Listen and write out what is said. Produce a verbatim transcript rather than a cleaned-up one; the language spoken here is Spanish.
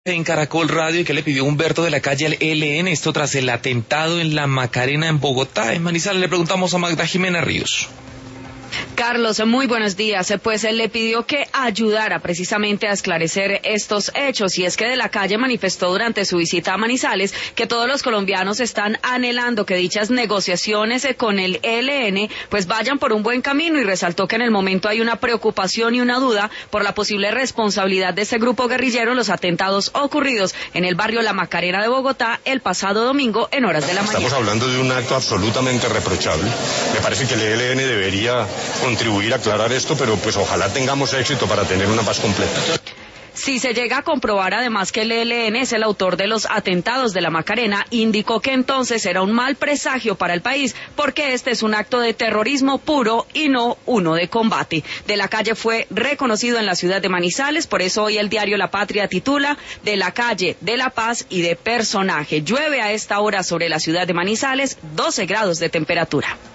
En Caracol Radio y que le pidió Humberto de la calle al E L N, esto tras el atentado en la Macarena en Bogotá. En Manizales le preguntamos a Magda Jimena Ríos. Carlos, muy buenos días. Pues él le pidió que ayudara precisamente a esclarecer estos hechos, y es que De la Calle manifestó durante su visita a Manizales que todos los colombianos están anhelando que dichas negociaciones con el E L N pues vayan por un buen camino, y resaltó que en el momento hay una preocupación y una duda por la posible responsabilidad de ese grupo guerrillero en los atentados ocurridos en el barrio La Macarena de Bogotá el pasado domingo en horas de la mañana. Estamos hablando de un acto absolutamente reprochable. Me parece que el E L N debería contribuir a aclarar esto, pero pues ojalá tengamos éxito para tener una paz completa. Si se llega a comprobar además que el E L N es el autor de los atentados de la Macarena, indicó que entonces era un mal presagio para el país, porque este es un acto de terrorismo puro y no uno de combate. De la Calle fue reconocido en la ciudad de Manizales, por eso hoy el diario La Patria titula De la Calle, de la paz y de personaje. Llueve a esta hora sobre la ciudad de Manizales, doce grados de temperatura.